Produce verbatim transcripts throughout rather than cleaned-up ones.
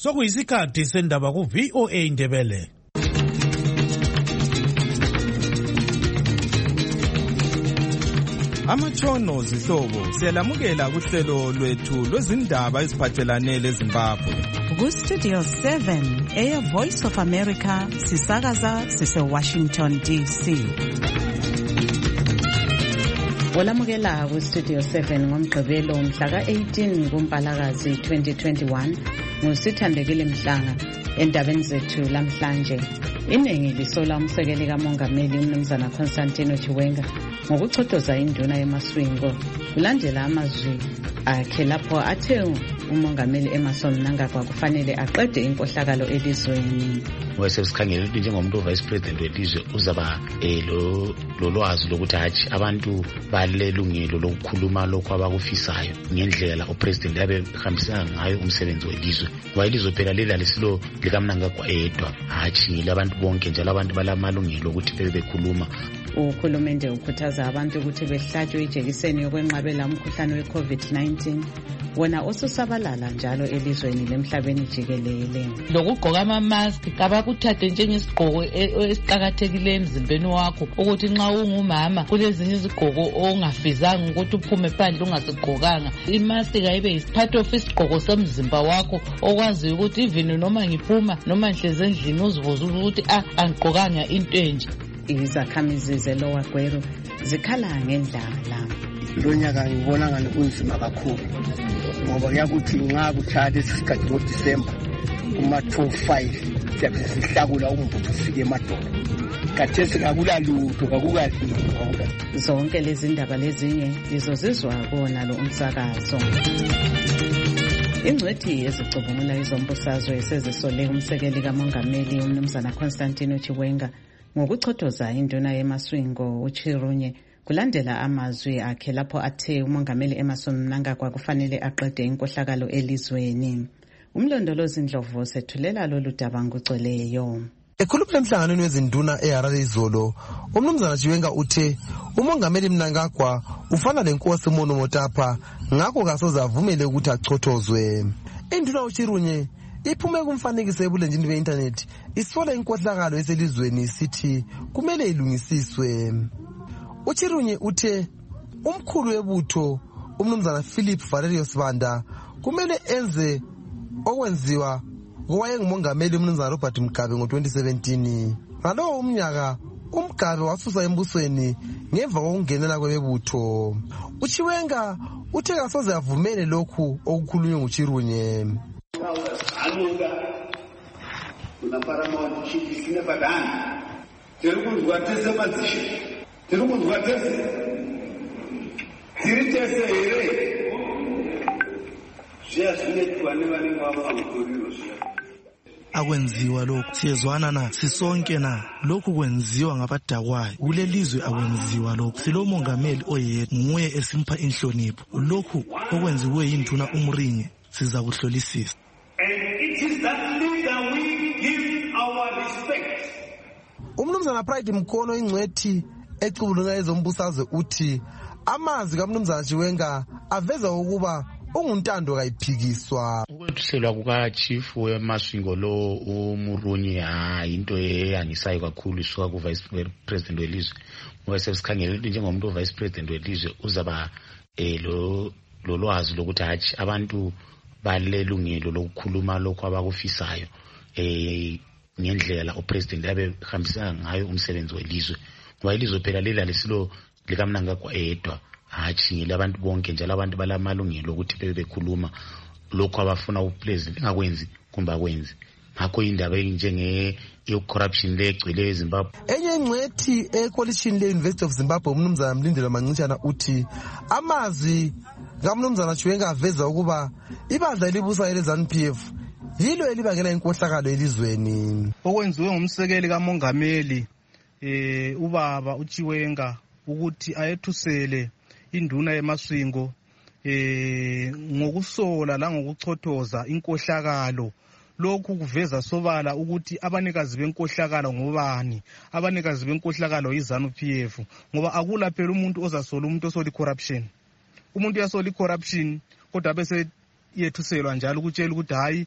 Sokuyisikhathi sendaba ku V O A Ndebele. Amatshono zihlobo siyalamukela kuhlelo lwethu lwezindaba eziphathelane leZimbabwe. Ku Studio seven, Air Voice of America, sisakaza sise Washington D C. Olamukela ku Studio seven ngomgqibelo mhla ka eighteen kuMpalakazi twenty twenty-one. Ngusithandekile Mhlanga endabeni zethu lamhlanje. Iningi lisola umsekeli kaMongameli uMnumzana Constantino Chiwenga ngokuchothoza induna yemaswingo kulandela amazwi akhe lapho athe uMongameli Emmerson Mnangagwa kufanele aqede inkohlakalo elizweni. Wesesikhangele ukuthi njengomuntu ovice president welizwe uzaba lo lolwazi lokuthi hathi abantu balelungelo lokukhuluma lokho abakufisayo ngendlela upresident yabe hambisana ngayo umsebenzi welizwe. Ngoba ilizwe phela lela lesilo likaMnangagwa edwa hathi ngelabantu bonke njalo abantu balamalungelo ukuthi bebe bekhuluma. Uhulumende ukhuthaza abantu ukuthi behlatshwe ijekiseni yokwenqabela umkhuhlane we-COVID nineteen wona osusabalala njalo elizweni lemhlabeni jikelele. Lokugqoka ama-mask kabakuthathe njengesigqoko esiqakathekileyo emzimbeni wakho ukuthi nxa ungumama kulezinye izigqoko ongafizanga ukuthi uphume phandle ungasigqokanga. I-mask kayibe yisiphathi of isigqoko somzimba wakho okwazi ukuthi even noma ngiphuma noma ngihlezi endlini uzibuza ukuthi ah angigqokanga into enje. Izakhamizi zeLower Gweru zikhala ngendlala. Lo nyaka ngibona ngani kunzima kakhulu ngoba kuyakuthi nxa kuthaya lesikhathi ngoDisemba kuma two five siyabe sihlakula umbutho ufike emadolo. Kathesi kakula lutho kakukadli. Zonke lezi ndaba lezinye lizozizwa kona lo umsakazo. Ingcwethi ezicubungula izombusazwe esezisole umsekeli kaMongameli uMnumzana Constantino Chiwenga ngokuchothoza induna yemaswingo uChirunye kulandela amazwi akhe lapho athe uMongameli Emmerson Mnangagwa kufanele aqede inkohlakalo elizweni. Umlondolozi Ndlovu sethulela lolu daba ngugcweleyo. Ekhulumela emhlanganweni wezinduna eHarare izolo, uMnumzana Chiwenga uthe uMongameli Mnangagwa ufana lenkosi Monomotapa ngakho kasoze avumele ukuthi achothozwe. Induna uChirunye iphume kumfanekiso ebulenjini be-internet isola inkohlakalo eselizweni isithi kumele ilungisiswe. uChirunye uthe umkhulu webutho uMnumzana Philip Valerio Sibanda kumele enze okwenziwa ngowayengumongameli uMnumzana Robert Mugabe ngo twenty seventeen. Ngalowo umnyaka uMgabe wasusa embusweni ngemva kokungenela kwebutho. uChiwenga uthe kasoze avumele lokhu okukhulunywe nguChirunye. Kuna paramount chief sine badani terukundu kwatese madzishe terukundu kwatese tiri tese here zviya zvinoitwa nevanenge vavamukuriro zviya akwenziwa lokhu siyezwana na sisonke na lokhu kwenziwa ngabadakwayo kulelizwe akwenziwa lokhu silo mongameli oyedwa nguye esimpa inhlonipho lokhu okwenziwe yinduna uMrinye siza kuhlolisisa. uMnumzana Pride Mkono ingcwethi ecubulunga ezombusazwe uthi amazwi kaMnumzana Chiwenga aveza ukuba unguntando kayiphikiswa. Ukwethuselwa kukachief wemaswingo lo uMurunye hayi into eyangisayo kakhulu isuka kuvice president welizwe. Ngoba sesikhangele ukuthi njengomuntu ovice president welizwe uzaba lo lolwazi lokuthi hathi abantu balelungelo lokukhuluma lokho abakufisayo eh ngendlela upresident yabe hambisana ngayo umsebenzi welizwe. Ngoba ilizwe phela lela lesilo likaMnangagwa edwa hathi ngelabantu bonke njalo abantu balamalungelo ukuthi bebe bekhuluma lokho abafuna upresident engakwenzi kumbe akwenzi. Ngakho indaba enjenge corruption legcwele eZimbabwe. Enye ingcwethi ekolishini le-University of Zimbabwe uMnumzana Mlindelo Mancitshana uthi amazwi kaMnumzana Chiwenga aveza ukuba ibandla elibusayo leZANU P F yilo elibangela inkohlakalo elizweni. Okwenziwe ngumsekeli kaMongameli eh ubaba uChiwenga ukuthi ayethusele induna yemaswingo eh ngokusola la ngokuchothoza inkohlakalo. Lokhu kuveza sobala ukuthi abanikazi benkohlakalo ngobani, abanikazi benkohlakalo yiZANU P F ngoba akula phela umuntu ozasola umuntu osoli corruption. Umuntu yasoli corruption kodwa bese yethuselwa njalo ukutshela ukuthi hayi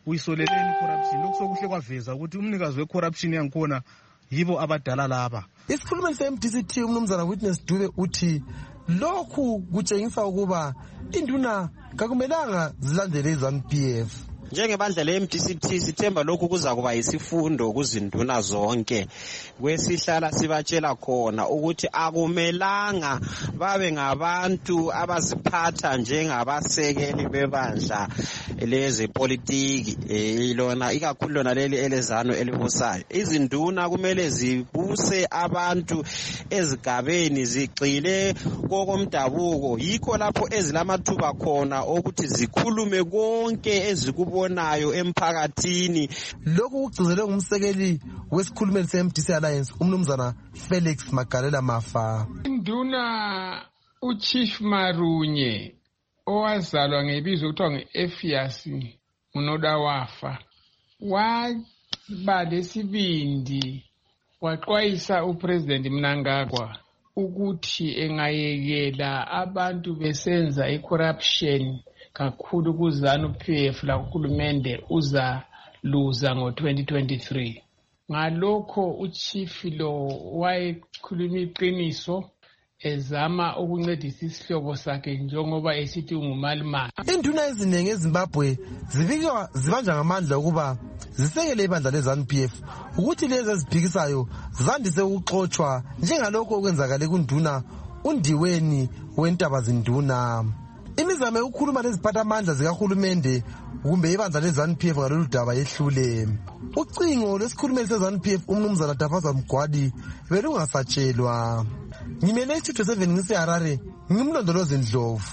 uyisoleleni corruption. Lokho sokuhle kwaveza ukuthi umnikazi we-corruption yangikhona yibo abadala laba. Isikhulumeli se-M D C T umnumzana Witness Dube uthi lokhu kutshengisa ukuba induna kakumelanga zilandele i-ZANU P F. Njengebandla le-M D C T sithemba lokhu kuza kuba yisifundo kuzinduna zonke. Kwesihlala sibatshela khona ukuthi akumelanga babe ngabantu abaziphatha njengabasekeli bebandla lezepolitiki ilona ikakhulu lona leli elezano elibusayo. Izinduna kumele zibuse abantu ezigabeni zigxile kokomdabuko, yikho lapho ezilamathuba khona ukuthi zikhulume konke ezikubo nayo emphakathini. Lokhu kugcizelwe ngumsekeli wesikhulumeli se-M D C Alliance umnumzana Felix Magalela Mafa. Induna uChief Marunye owazalwa ngebizo kuthiwa nge-Ephias unoda wafa, waba lesibindi waxwayisa uPresident Mnangagwa ukuthi engayekela abantu besenza i-corruption kakhulu kuZANU P F la uhulumende uza luza ngo twenty twenty-three. Ngalokho uchief lo wayekhuluma iqiniso ezama ukuncedisa isihlobo sakhe njengoba esithi ungumalimali. Induna eziningi eZimbabwe zibikwa zibanja ngamandla ukuba zisekele ibandla leZANU P F ukuthi lezi eziphikisayo zandise ukuxoxwa njengalokho okwenzakala kunduna undiweni wentaba zinduna. Imizamo yokukhuluma leziphathamandla zikahulumende kumbe ibandla leZANU P F ngalolu daba yehlule. Ucingo lwesikhulumeli seZANU P F umnumzana Tafaza Mgwadi belungasatshelwa. Ngimele Studio seven ngiseHarare, ngimlondolozi Ndlovu.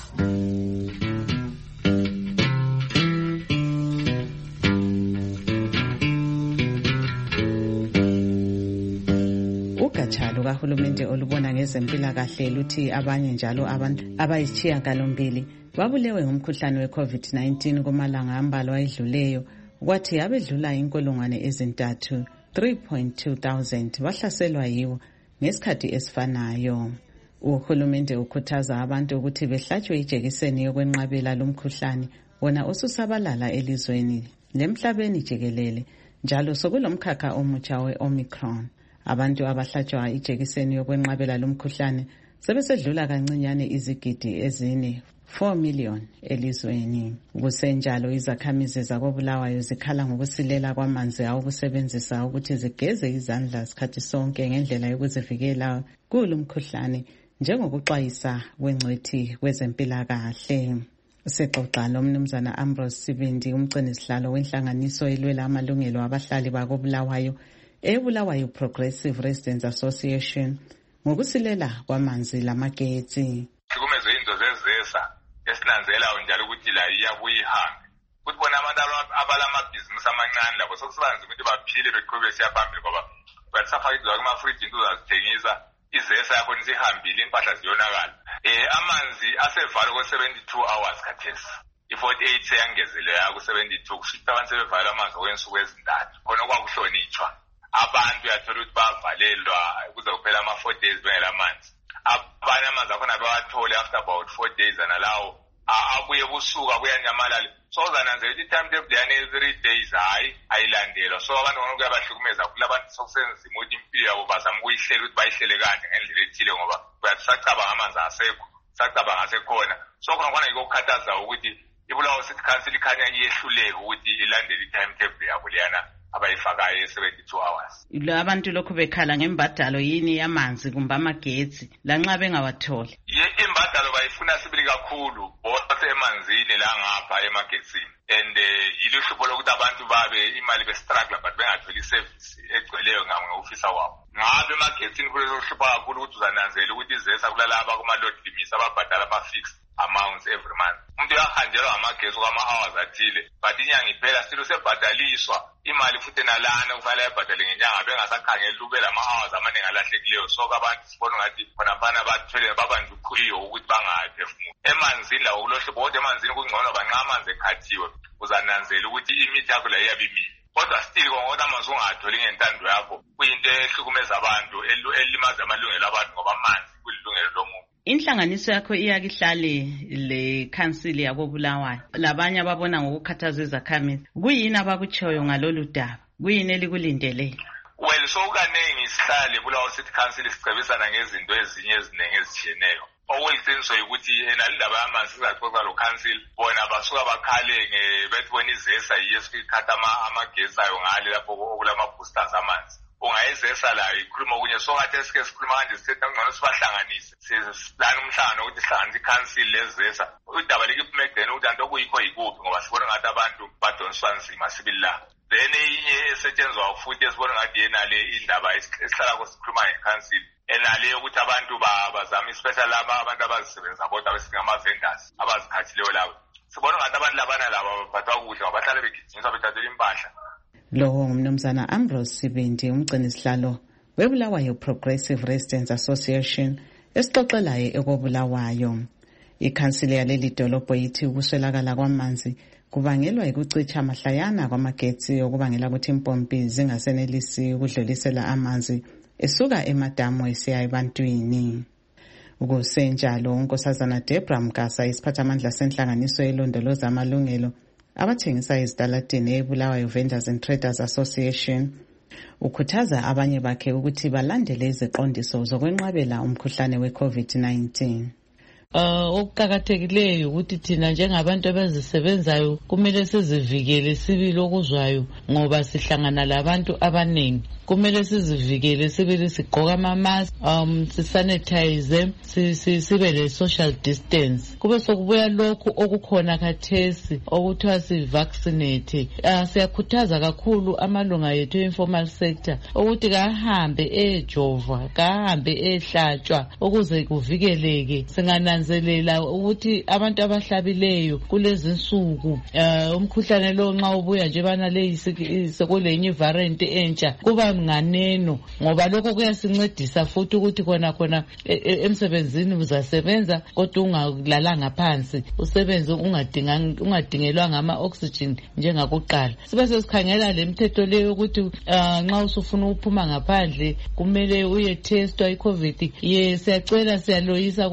Ugatsha lukahulumende olubona ngezempilakahle luthi abanye njalo abantu abayisishiyagalombili babulewe ngumkhuhlane we-COVID nineteen kumalanga ambalwa ayedluleyo, kwathi abedlula inkulungwane ezintathu three point two thousand bahlaselwa yiwo ngesikhathi esifanayo. Uhulumende ukhuthaza abantu ukuthi behlatshwe ijekiseni yokwenqabela lumkhuhlane wona osusabalala elizweni lemhlabeni jikelele, njalo sokulomkhakha omutsha we-Omicron. Abantu abahlatshwa ijekiseni yokwenqabela lumkhuhlane sebesedlula kancinyane izigidi ezine four million elizweni. Kusenjalo izakhamizi zakoBulawayo zikhala ngokusilela kwamanzi awokusebenzisa ukuthi zigeze izandla sikhathi sonke ngendlela yokuzivikela kulumkhuhlane njengokuxwayisa kwengcwethi kwezempilakahle. Sexoxa nomnumzana Ambrose Sibindi, umgcinisihlalo wenhlanganiso elwela amalungelo abahlali bakoBulawayo eBulawayo Progressive Residents Association ngokusilela kwamanzi lamagetsi. Sikumezwe into zezesa esinanzelayo njalo ukuthi la iyabuye ihambe. Kuthi bona abantu abalamabhizinisi amancane labo sokusebenza ukuthi baphile beqhubeke siya phambili ngoba batsafaka izwa kuma-fridge into zazithengisa izesa yakho nisihambile impahla ziyonakala. Eh amanzi asevalo ko seventy-two hours khathesi. I-forty-eight seyangezelelwa ku-seventy-two kushiya abantu sebevala amanzi okwensuku ezintathu. Khona kwakuhlonitshwa. Abantu yathola ukuthi bavalelwa kuze kuphela ama-four days bengela amanzi. Abanye amanzi akhona bawathole after about four days analawo abuye busuka kuyanyamalala. So zananzela ukuthi timetable yani three days hayi ayilandelwa. So abantu ngokuyabahlukumeza kula abantu sokusenza imodi impilo yabo bazama ukuyihlela ukuthi bayihlele kahle ngendlela ethile ngoba bayasacabanga amanzi asekho, sacabanga asekhona. So khona khona ikukhathaza ukuthi iBulawayo City Council ikhanya iyehluleka ukuthi ilandele i-timetable yabo leyana abayifakayo seventy-two hours. Lo abantu lokhu bekhala ngembadalo yini yamanzi kumbe amagetsi lanxa bengawatholi. Ye imbadalo bayifuna sibili kakhulu bonke emanzini la ngapha emagetsini. And iluhlupho lokuthi abantu babe imali be struggle but bengatholi service egcweleyo ngofisa wabo. Ngabe emagetsini kulezo hlupho kakhulu ukuthi uzananzela ukuthi izesa kulalaba kuma load limits ababhadala ama fixed amounts every month. Umuntu uyahanjelwa ngamagetsi kwama hours athile but inyanga iphela silo sebhadaliswa imali futhi nalana kufanele ayibhadale ngenyanga bengasakhangela lube lama hours amaningi alahlekileyo. So abantu sibona ngathi khona bana bathwele babanje ukhuliyo ukuthi bangaphefumuli emanzini lawo kulohlupho kodwa emanzini kungcono banqa amanzi ekhathiwe uzananzela ukuthi imithi yakho la iyabimile. Kodwa still ngoba amanzi ungatholi ngentando yakho kuyinto ehlukumeza abantu elimaza amalungelo abantu ngoba amanzi kulilungelo lomuntu. Inhlanganiso yakho iyakihlale le council yako Bulawayo. Labanye ababona ngokukhathaza izakhamizi. Kuyini abakutshoyo ngalolu daba? Kuyini elikulindele? Well, so kaningi isihlale Bulawayo City Council sicebisana ngezinto ezinye eziningi ezitshiyeneyo. Okuyiqiniso ukuthi enalindaba yamanzi sizaxoxa lo council bona basuka bakhale bethi bona izesa yiyesikhatha amagesi ayo ngale lapho okulama boosters amanzi. Ungayizesa la ikhuluma kunye so ngathi esike sikhuluma kanje sithi ngcono sibahlanganise. Siplana umhlangano ukuthi sihlanganise i-council lezesa. Udaba likupmedeni ukuthi anto kuyikho yikuphi ngoba sibona ngathi abantu badonswa nzima sibili la. Then enye esetshenzwa futhi esibona ngathi yena le indaba esihlala kusikhuluma nge-council enale ukuthi abantu bazama especially laba abantu abazisebenza bodwa besingama vendors abazikhathileyo labo. Sibona ngathi abantu labana laba bathwa kuhle abahlale begijinyiswa bethathela impahla. Lowo ngumnumzana Ambrose Sibindi umgcini sihlalo weBulawayo Progressive Residents Association esixoxelayo ekobulawayo. Ikhansili yaleli dolobho yithi ukuswelakala kwamanzi kubangelwa ukucicha amahlayana kwamagetsi okubangela ukuthi impompi zingasenelisi ukudlulisela amanzi esuka emadamu esiya ebantwini. Ukusenjalo unkosazana Debra Mgasa isiphathamandla senhlanganiso elondoloza amalungelo abathengisa ezitalatini eBulawayo Vendors and Traders Association ukhuthaza abanye bakhe ukuthi balandele iziqondiso zokwenqabela umkhuhlane we-COVID nineteen. Uh, okuqakathekileyo ukuthi thina njengabantu abazisebenzayo kumele sizivikele sibili okuzwayo ngoba sihlangana labantu abaningi. Kumele sizivikele sibili sigqoka ama-mask, um sisanitize, sibe le social distance. Kube sokubuya lokhu okukhona khathesi okuthiwa si-vaccinate. Uh, siyakhuthaza kakhulu amalunga yethu e-informal sector ukuthi kahambe ejova, kahambe ehlatshwa ukuze kuvikeleke. Singananzelela ukuthi abantu abahlabileyo kulezi nsuku uh, umkhuhlane lo nxa ubuya nje bana le sekulenye variant entsha kuba nganeno ngoba lokho kuyasincedisa futhi ukuthi khona khona emsebenzini uzasebenza kodwa ungalalanga phansi usebenze ungadinga ungadingelwa ngama oxygen njengakuqala. Sibe sesikhangela lemithetho leyo ukuthi nxa usufuna ukuphuma ngaphandle kumele uye testwa iCovid. Ye siyacela siyaloyisa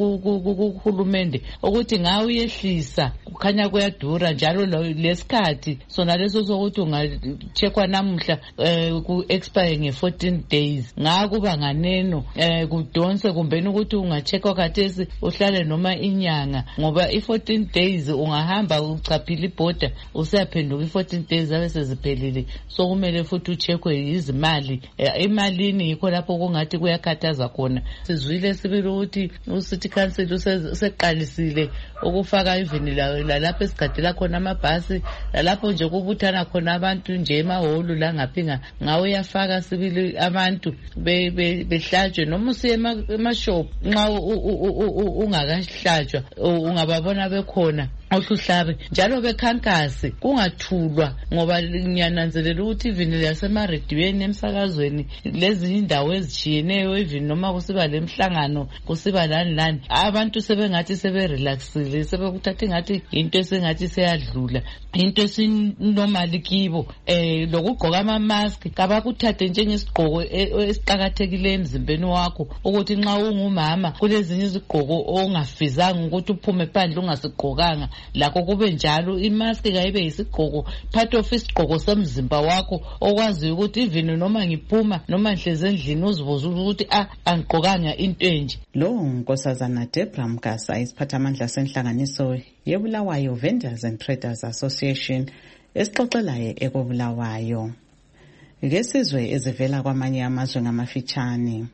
kuhulumende ukuthi ngawe uyehlisa kukhanya kuyadura njalo lesikhathi sona leso sokuthi ungacheckwa namuhla ku expire nge fourteen days ngakuba nganeno eh kudonse kumbeni ukuthi ungacheckwa khathesi uhlale noma inyanga ngoba i fourteen days ungahamba uchaphila iborder usiyaphenduka i fourteen days abe seziphelile so kumele futhi ucheckwe izimali emalini yikho lapho kungathi kuyakhathaza khona. Sizwile sibili ukuthi uCity Council useqalisile ukufaka even lapho esigadela khona amabhasi lapho nje kubuthana khona abantu nje emahholo la ngaphinga ngawe yafaka sibili abantu behlatshwe noma usiye emashop nxa ungakahlatshwa ungababona bekhona ohluhlabe njalo bekhankasi kungathulwa ngoba ngiyananzelela ukuthi even lasemarediyweni emsakazweni lezi indawo ezitshiyeneyo even noma kusiba lemhlangano kusiba lani lani abantu sebengathi seberelaxile sebekuthatha ngathi into esengathi seyadlula into esinormal kibo eh lokugqoka ama mask kabakuthathe njengesigqoko esiqhakathekile emzimbeni wakho ukuthi nxa ungumama kulezinye izigqoko ongafizanga ukuthi uphume phandle ungasigqokanga lakho kube njalo imask kayibe yisigqoko part of isigqoko somzimba wakho okwazi ukuthi even noma ngiphuma noma ngihleze endlini uzibuza ukuthi ah angigqokanga into enje. Lo unkosazana Debra Mgasa isiphathamandla senhlanganiso yeBulawayo Vendors and Traders Association esixoxelayo ekobulawayo. Ngesizwe ezivela kwamanye amazwe ngamafitshane.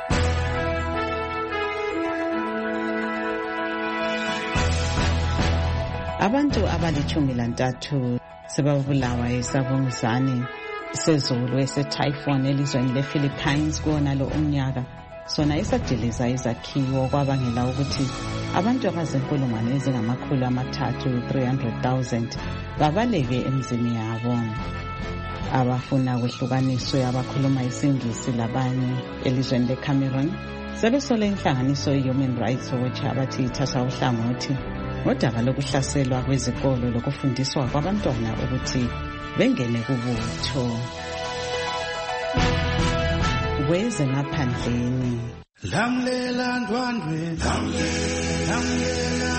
Abantu abalichumi lantathu sebabulawa esabunguzane sezulu ese-typhoon elizweni le-Philippines kuwona lo umnyaka. Sona isadiliza izakhiwo kwabangela ukuthi abantu abazinkulungwane ezingamakhulu amathathu three hundred thousand babaleke emzini yabo. Abafuna kwehlukaniswe abakhuluma isingisi labanye elizweni leCameroon sebesole inhlanganiso i-Human Rights Watch abathi ithatha uhlangothi ngodaba lokuhlaselwa kwezikolo lokufundiswa kwabantwana ukuthi bengene kubutho. Kwezemaphandleni Lamlela ndwandwe, lamlela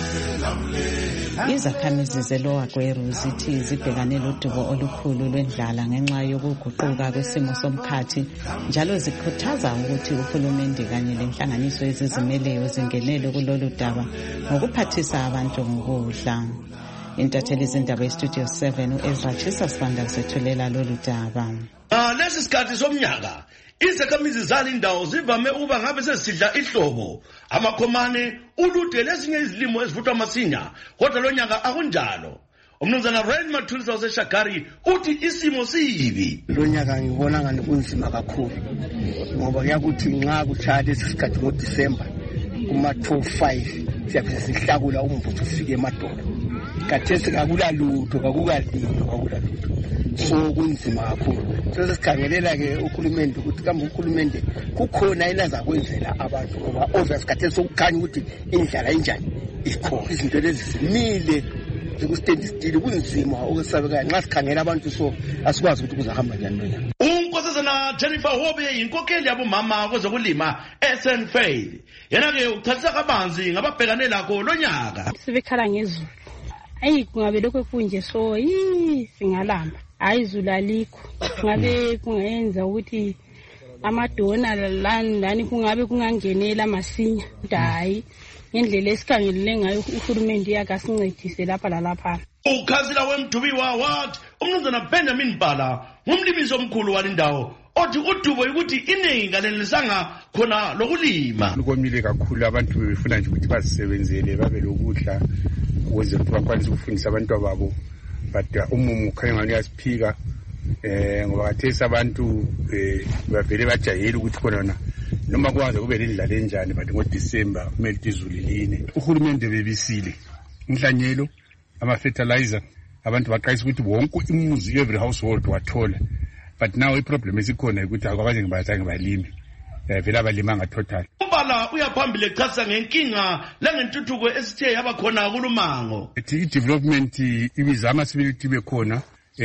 ndwandwe. Izakhamizi zeLower Gweru zithi zibhekane lodubo olukhulu lwendlala ngenxa yokuguquka kwesimo somkhathi, njalo zikhuthaza ukuthi uhulumende kanye lenhlanganiso ezizimeleyo zingenele kulolu daba ngokuphathisa abantu ngokudla. Intatheli zindaba eStudio seven uEzra Chisasibanda usethulela lolu daba. Lesi sikhathi somnyaka izakhamizi zalindawo zivame ukuba ngabe sesidla ihlobo, amakhomane, ulude lezinye izilimo ezivuthwa masinya, kodwa lo nyaka akunjalo. Umnumzana Ryan Mathulisa waseShagari uthi isimo siyibi. Lo nyaka ngibona ngani kunzima kakhulu ngoba kuyakuthi nxa kuchaya lesi sikhathi ngoDisemba kuma two five siyabe sihlakula umvutho ufike emadolo. Kathesi kakulalutho kakukalilo kakulalutho. So kunzima kakhulu. Sesisikhangelela ke uhulumende ukuthi kambe uhulumende kukhona inaza kwenzela abantu ngoba obvious kathesi sokukhanya ukuthi indlala enjani ikho izinto lezi zimile ukustand still kunzima ukusabeka nxa sikhangela abantu so asikwazi ukuthi kuzahamba njani lona. Unkosazana Jennifer Hobe inkokheli yabomama kwezokulima eSenfail yena ke uchaza kabanzi ngababhekane lakho lo nyaka. Sibekhala ngezulu ayi kungabe lokho kunje so yi singalamba hayi izulu alikho ngabe kungayenza ukuthi amadona lani lani kungabe kungangenela masinya hayi ngendlela esikhangelele ngayo uhulumende yakasincedise lapha lalapha. Ukhansila weMdubiwa wathi umnumzana Benjamin Bhala ngumlimisi omkhulu walindawo othi udubo ukuthi iningi kanelisanga khona lokulima. Komile kakhulu abantu befuna nje ukuthi bazisebenzele babe lokudla ukuze bakwanise ukufundisa abantu ababo, but umumu khanya ngani yasiphika eh ngoba kathesa abantu bavele bajayela ukuthi khona noma kwaze kube lendlala enjani but ngoDisemba kumele izulu line. Uhulumende bebisile inhlanyelo ama fertilizer, abantu baqayisa ukuthi wonke umuzi every household wathola, but now i problem esikhona ukuthi akwazi ngibaza ngibalimi vele abalimanga total. Ubala uyaphambili echasa ngenkinga langentuthuko esithe yaba khona kulumango. I development ibizama sibili tibe khona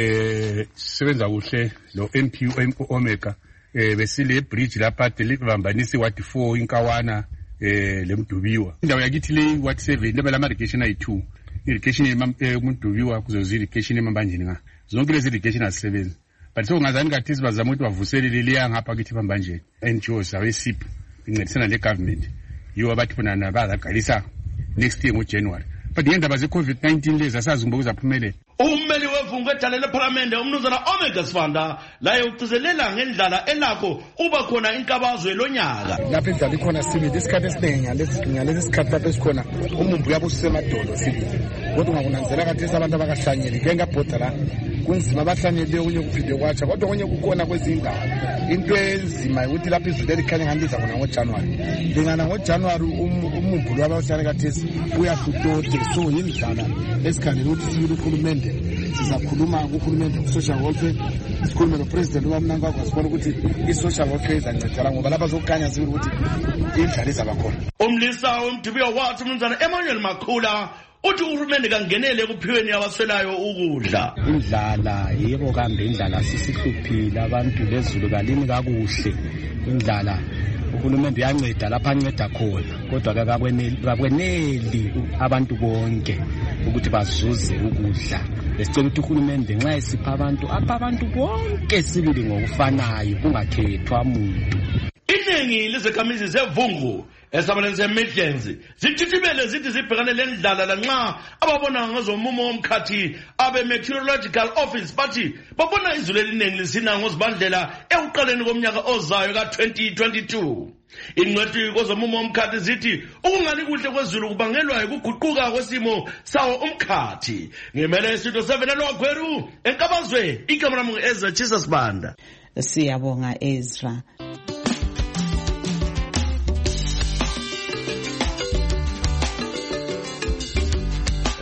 eh sebenza kuhle lo M P Omega eh besile bridge lapha delibambanisi what four inkawana eh leMdubiwa. Indawo yakithi le what seven level ama irrigation ayi two. Irrigation eMdubiwa kuzozi irrigation emambanjini nga. Zonke lezi irrigation azisebenza. But so ngazani kathi bazama ukuthi bavuselele leya ngapha kithi pambanje N G Os awe S I P incedisana le government yiwo abathi bona nabazaqalisa next year ngoJanuary, but yendaba ze COVID nineteen lezi asazi ngoba kuzaphumelela. Ummeli wevungu edale leParliament umnumzana Omega Sibanda laye ucizelela ngendlala elakho uba khona inkabazwe lonyaka. Lapha indlala ikhona sibili isikhathi esiningi ngalesi sikhathi lapha esikhona umumbu yabusemadolo sibili, kodwa ungakunanzela kathi abantu abakahlanyeli ke ngabhoda la kunzima abahlanyeli okunye kuphinde kwacha, kodwa okunye kukhona kwezindawo into enzima ukuthi lapha izulu elikhanya ngambiza khona ngoJanuary lingana ngoJanuary umumbu lwabahlanyeli kathesi uyahlutote. So yindlala esikhangela ukuthi sibili uhulumende sizakhuluma kuhulumende ku-social welfare, sikhulume nopresident uMnangagwa sibona ukuthi i-social welfare izancedala ngoba lapha zokukhanya sibili ukuthi indlala izabakhona. Umlisa weMdubiwa wathi umnumzana Emmanuel Makhula uthi uhulumende kangenele ekuphiweni abaswelayo ukudla. Indlala yebo kambe indlala sisihluphile, abantu lezulu kalini kakuhle, indlala uhulumende uyanceda lapha anceda khona, kodwa kakweneli abantu bonke ukuthi bazuze ukudla. Besicela ukuthi uhulumende nxa esipha abantu apha abantu bonke sibili ngokufanayo kungakhethwa umuntu. Iningi lezakhamizi zevungu esabaleni zeMidlands zithithibele zithi zibhekane lendlala lanxa ababona ngezomumo womkhathi abe meteorological office bathi babona izulu eliningi lisina ngozibandlela ekuqaleni komnyaka ozayo ka twenty twenty-two. Ingcwethi kwezomumo womkhathi zithi ukungani kuhle kwezulu kubangelwa ukuguquka kwesimo sawo umkhathi. Ngemele Studio seven eLower Gweru enkabazwe ikamera mu Ezra Chisasibanda. Siyabonga Ezra.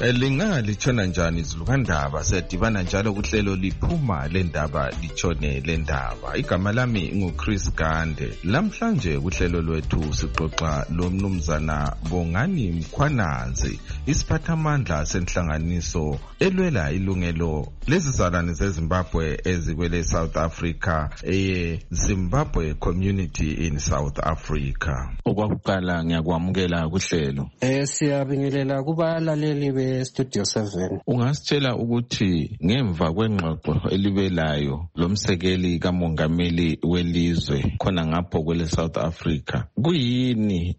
Lingalitshona njani izulukandaba siyadibana njalo kuhlelo liphuma lendaba litshone lendaba. Igama lami nguChris Gande. Lamhlanje kuhlelo lwethu sixoxa lomnumzana Bongani Mkhwanazi, isiphathamandla senhlanganiso elwela ilungelo lezizalwane zeZimbabwe ezikwele South Africa, eye Zimbabwe Community in South Africa. Okwakuqala ngiyakwamukela kuhlelo. Eh siyabingelela kubalaleli be Studio seven. Ungasitshela ukuthi ngemva kwengxoxo elibelayo lomsekeli kamongameli welizwe khona ngapho kwele South Africa, kuyini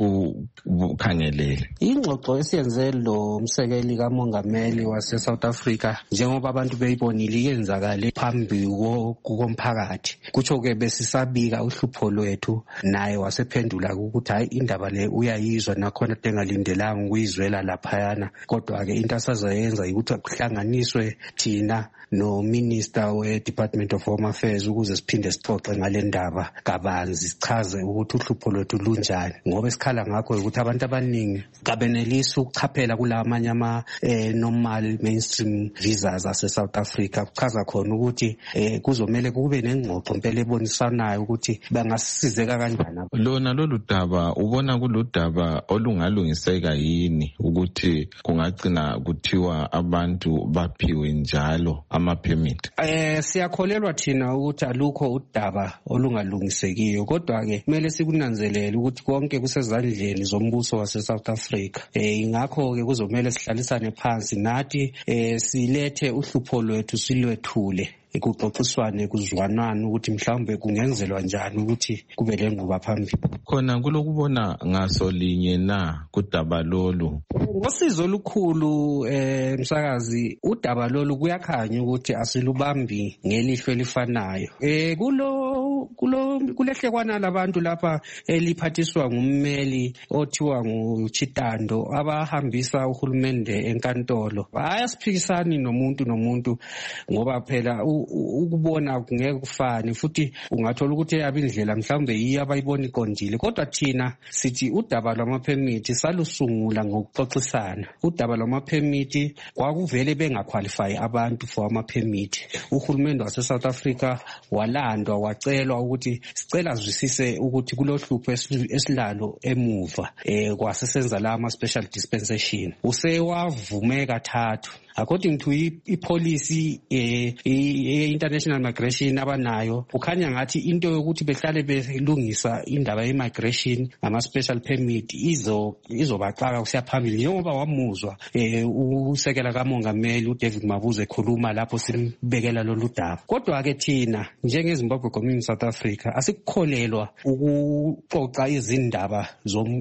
eselikukhangelele? Ingxoxo esiyenze lo msekeli kamongameli wase South Africa njengoba abantu beyibonile yenzakale phambi komphakathi, kutsho ke besisabika uhlupho lwethu, naye wasephendula ukuthi hayi indaba le uyayizwa nakhona tengalindelanga ukuyizwela laphayana, kodwa ke into asazayenza ukuthi kuhlanganiswe thina no Minister we Department of Home Affairs ukuze siphinde sixoxe ngale ndaba kabanzi, sichaze ukuthi uhlupho lwethu lunjani, ngoba esikhala ngakho ukuthi abantu abaningi kabenelisa ukuchaphela kulamanye ama eh, normal mainstream visas ase South Africa. Kuchaza khona ukuthi eh, kuzomela kube nengxoxo impela ebonisanayo ukuthi bangasizeka kanjani. Lona lolu daba ubona kuludaba olungalungiseka yini ukuthi kungagcina kuthiwa abantu baphiwe njalo ama permit? Eh siyakholelwa thina ukuthi alukho udaba olungalungisekiyo, kodwa ke kumele sikunanzelele ukuthi konke kusezandleni zombuso wase South Africa. Eh ingakho ke kuzomela sihlalisane phansi nathi eh silethe uhlupho lwethu silwethule ekuxoxiswane kuzwanana ukuthi mhlawumbe kungenzelwa njani ukuthi kube lenquba phambili. Khona kulokubona ngaso linye na kudaba lolu? Ngosizo olukhulu eh msakazi, udaba lolu kuyakhanya ukuthi asilubambi ngelihlo elifanayo. Eh kulo kulo kulehlekwana labantu lapha eliphathiswa ngummeli othiwa nguChitando abahambisa uhulumende enkantolo. Ayasiphikisani nomuntu nomuntu ngoba phela ukubona kungeke kufane, futhi ungathola ukuthi abindlela mhlawumbe yiyo abayibona iqondile, kodwa thina sithi udaba lwama-permit salusungula ngokuxoxisana. Udaba lwama-permit kwakuvele bengaqualify abantu for ama-permit. Uhulumende wase South Africa walandwa wacelwa ukuthi sicela zwisise ukuthi kulohlupho esilalo emuva eh kwasesenza la ama special dispensation. Usewavumeka kathathu according to ipolicy eh international migration abanayo. Ukhanya ngathi into yokuthi behlale belungisa indaba ye migration ama special permit izo izobaxaka kusiyaphambili, njengoba wamuzwa eh usekela kamongameli uDavid Mabuza ekhuluma lapho simbekela lolu daba. Kodwa ke thina njenge Zimbabwe Community South Africa asikukholelwa ukuxoxa izindaba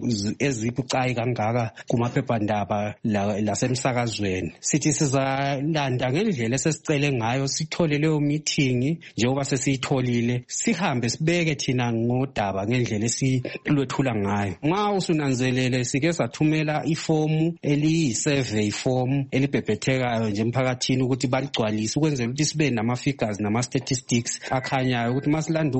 ezibucayi kangaka kumaphephandaba lasemsakazweni. Sithi sizalanda ngendlela esesicele ngayo, sithole leyo meeting njengoba sesiyitholile, sihambe sibeke thina ngodaba ngendlela esilwethula ngayo. Nxa usunanzelele sike sathumela ifomu eliyi survey form elibhebhethekayo nje emphakathini ukuthi baligcwalise ukwenzela ukuthi sibe nama figures nama statistics akhanyayo ukuthi masilanda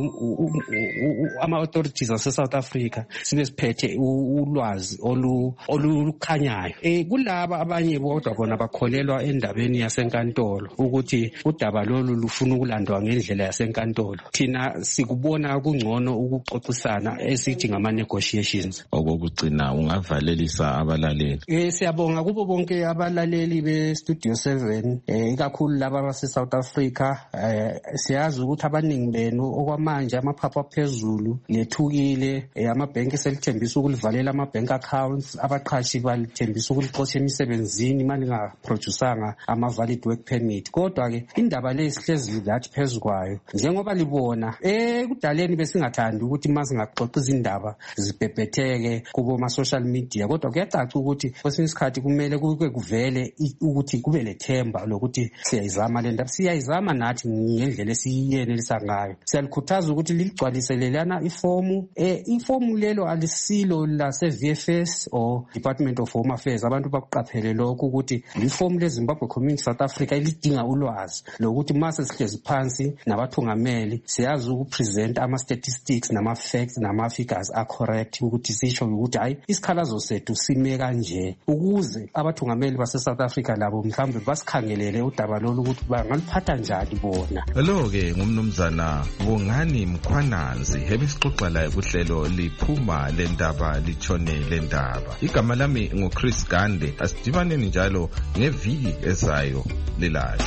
ama authorities ase South Africa sibe siphethe ulwazi olukhanyayo. Eh kulaba abanye bodwa bona bakholelwa endabeni yasenkantolo ukuthi udaba lolu lufuna ukulandwa ngendlela yasenkantolo. Thina sikubona kungcono ukuxoxisana esithi ngama negotiations. Okugcina ungavalelisa abalaleli. Eh siyabonga kubo bonke abalaleli be Studio seven, eh ikakhulu laba base South Africa. Eh siyazi ukuthi abaningi benu okwamanje amaphapha phezulu lethukile, eh amabhenki selithembisa ukulivalela ama bank accounts, abaqhashi balithembisa ukulixotsha emisebenzini mali nga producanga ama valid work permit. Kodwa ke indaba le sihlezi lathi phezukwayo njengoba libona eh kudaleni besingathandi ukuthi masingaxoxa izindaba zibhebhetheke kubo ma social media, kodwa kuyacaca ukuthi kwesinye isikhathi kumele kube kuvele ukuthi kube lethemba lokuthi siyayizama le ndaba, siyayizama nathi ngendlela esiyenelisa ngayo. Siyalikhuthaza ukuthi liligcwalise lelana ifomu. Eh ifomu lelo alisilo la se V F S or Department of Home Affairs, abantu bakuqaphele lokho ukuthi ifomu le-Zimbabwe Community South Africa elidinga ulwazi lokuthi mase sihlezi phansi nabathungameli siyazi ukupresent ama-statistics nama-facts nama-figures are-correct ukuthi sisho ukuthi hayi isikhalazo sethu sime kanje ukuze abathungameli base-South Africa labo mhlawumbe basikhangelele udaba lolu ukuthi bangaliphatha njani bona. Lo-ke ngumnumzana Bongani Mkhwananzi ebesixoxa laye kuhlelo liphuma le ndaba litshone le ndaba. Igama lami nguChris Gande, asidibaneni njalo ngeviki ezayo lilayo.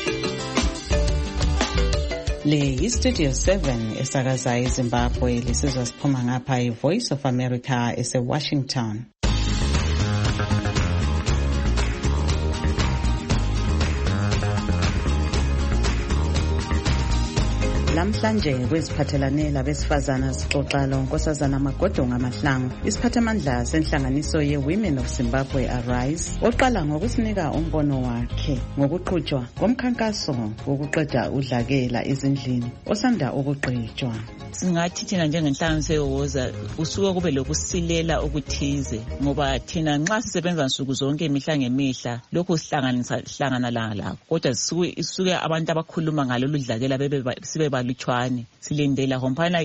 Le iStudio seven esakaza eZimbabwe lisizwa siphuma ngapha iVoice of America ese-Washington. Lamhlanje kweziphathelane labesifazana sixoxa lo Nkosazana Magodonga Mahlangu, isiphathamandla senhlanganiso ye-Women of Zimbabwe Arise, oqala ngokusinika umbono wakhe ngokuqhutshwa komkhankaso wokuqeda udlakela ezindlini osanda ukuqhutshwa. Singathi thina njengenhlanganiso yeWoza usuke kube lokusilela okuthize ngoba thina nxa sisebenza nsuku zonke imihla ngemihla lokho sihlanganisa hlangana la la kodwa sisuke abantu abakhuluma ngalolu dlakela bebe sibe balutshwane silindela hompana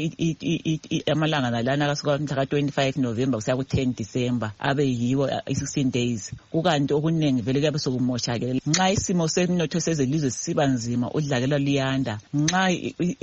amalanga nalana kasuka mhla twenty-five November kusiya ku ten December abe yiwo sixteen days kukanti okuningi vele kuyabe sokumoshakela nxa isimo semnotho sezelizwe siba nzima udlakela liyanda nxa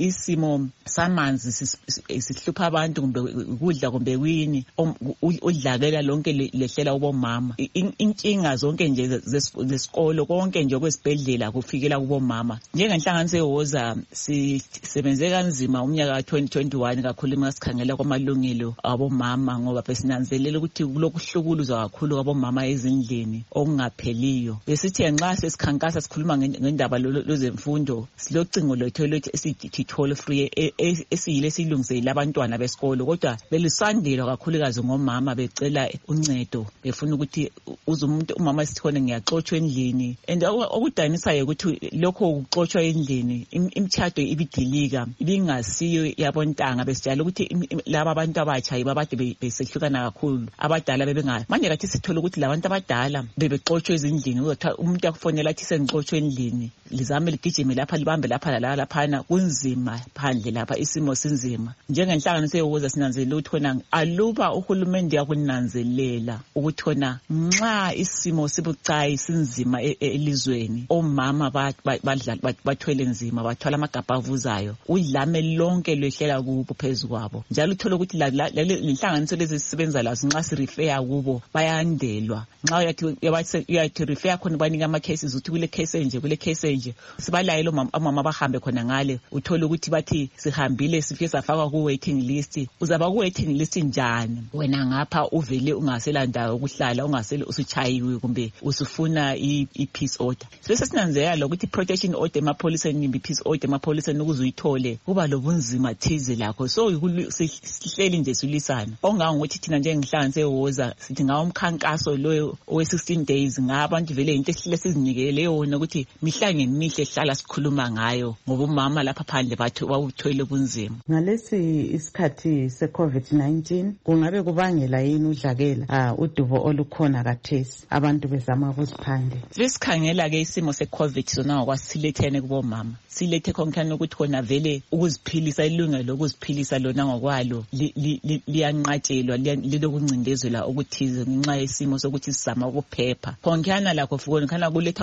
isimo samanzi sihlupha abantu kumbe ukudla kumbe wini udlakela lonke lehlela kubomama inkinga zonke nje zesikolo konke nje kwesibhedlela kufikela kubomama njengenhlanganiso yeWoza sisebenze kanzima umnyaka ka twenty twenty-one kakhulu masikhangela kwamalungelo abomama ngoba besinanzelela ukuthi kulokuhlukuluzwa kakhulu kwabomama ezindlini okungapheliyo besithi nxa sesikhankasa sikhuluma ngendaba lozemfundo silocingo lwethu lokuthi esithi toll free esiyile silungisele abantwana besikolo kodwa belisandelwa kakhulukazi ngomama becela uncedo befuna ukuthi uzumuntu umama sithone ngiyaxoxwa endlini and okudanisayo ukuthi lokho ukuxoxwa endlini imthatho ibidilika ibingasiyo yabontanga besijala ukuthi laba abantu abatsha ibabade besehlukana kakhulu abadala bebenga manje kathi sithola ukuthi labantu abadala bebexoxwa ezindlini umuntu akufonela athi sengixoxwa endlini lizame ligijime lapha libambe lapha la laphana kunzima phandle lapha isimo sinzima njengenhlanganiso yeWoza sinanzelela ukuthi khona aluba uhulumende yakunanzelela ukuthi khona nxa isimo sibucayi sinzima elizweni omama badla bathwele nzima bathwala amagabha avuzayo udlame lonke lwehlela kubo phezukwabo njalo uthola ukuthi lenhlanganiso lezi sisebenza lazo nxa sirefer kubo bayandelwa nxa uyathi uyathi refer khona banika ama cases uthi kule case nje kule case nje sibalayelo mama bahambe khona ngale uthola ukuthi bathi sihambile sifike safakwa ku waiting list uzaba ku waiting list njani wena ngapha uvele ungasela ndawo ukuhlala ungasele usuchayiwe kumbe usufuna i peace order bese sinanzela ukuthi protection order emapholiseni imbi peace order emapholiseni ukuze uyithole kuba lobunzima thize lakho so sihleli nje silisana ongangokuthi thina njengenhlanganiso yeWoza sithi ngawo umkhankaso lo we sixteen days ngabantu vele into esihle sizinikele yona ukuthi mihla ngemihle hlala sikhuluma ngayo ngoba umama lapha phandle bathu bawuthwele bunzima ngalesi isikhathi se-COVID nineteen kungabe kubangela yini udlakela ah udubo olukhona kathesi abantu bezama ukuziphandle sesikhangela ke isimo se-COVID sona ngokwasithilethene kubomama silethe konkhana ukuthi khona vele ukuziphilisa ilungelo lokuziphilisa lona ngokwalo liyanqatshelwa lilokuncindezela okuthize ngenxa yesimo sokuthi sizama ukuphepha konkhana lakho futhi khona kuletha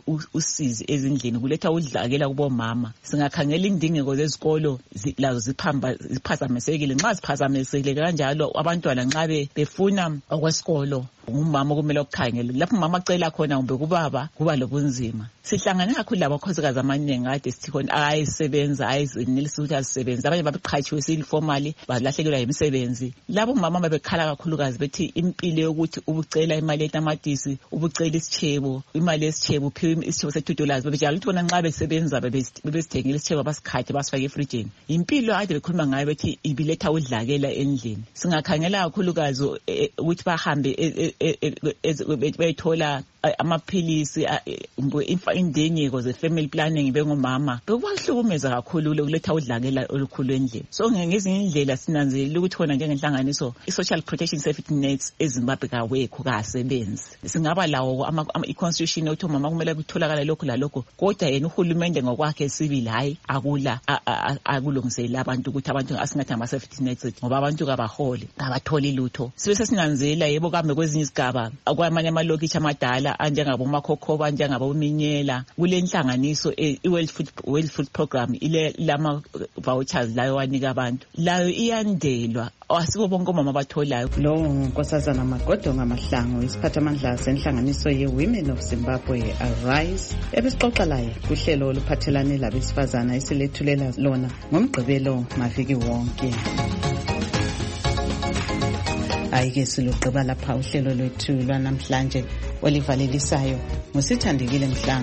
usizi ezindlini kuletha udlakela kubomama singakhangela indingeko zezikolo lazo ziphamba ziphazamisekile nxa ziphazamisekile kanjalo abantwana nxa befuna okwesikolo umama kumele ukukhangela lapho umama acela khona kumbe kubaba kuba lobunzima sihlangana kakhulu labakhosikazi amaningi ade sithi khona ayisebenza ayizinelisa ukuthi azisebenza abanye babeqhatshiwe siliformally balahlekelwa imisebenzi labo umama babekhala kakhulukazi bethi impilo yokuthi ubucela imali yetamatisi ubucela isitshebo imali yesitshebo uphiwe isitshebo se-two dollars bebejala ukuthi bona nxa besebenza bebesithengile isitshebo basikhathe basifake efrijini impilo ade bekhuluma ngayo bethi ibiletha udlakela endlini singakhangela kakhulukazi ukuthi bahambe bethola amaphilisi indenye ze family planning bengomama bekubahlukumeza kakhulu kakhulu ukuletha udlakela olukhulu endlini. So ngezinye indlela sinanzelela ukuthi khona njengenhlanganiso i-social protection safety nets eZimbabwe kawekho kasebenzi. Singaba lawo i-constitution yokuthi mama kumele kutholakala lokho lalokho, kodwa yena uhulumende ngokwakhe civil hayi akula akulungisela abantu ukuthi abantu asingathi ama-safety nets ngoba abantu kabaholi abatholi lutho. Sibe sesinanzela yebo kambe kwezinye izigaba kwamanye amalokitshi amadala anjengabo Makhokhoba njengabo Minyela kule nhlanganiso i-World Food World Food Program ile lama vouchers layo wanika abantu layo iyandelwa asibo bonke omama abatholayo. Lo nkosazana Magodo ngamahlango isiphathamandla senhlanganiso ye-Women of Zimbabwe Arise ebesixoxa laye kuhlelo oluphathelane labesifazana esilethulela lona ngomgqibelo maviki wonke. Ayike silugqiba lapha uhlelo lwethu lwanamhlanje olivalelisayo ngusithandekile Mhlanga.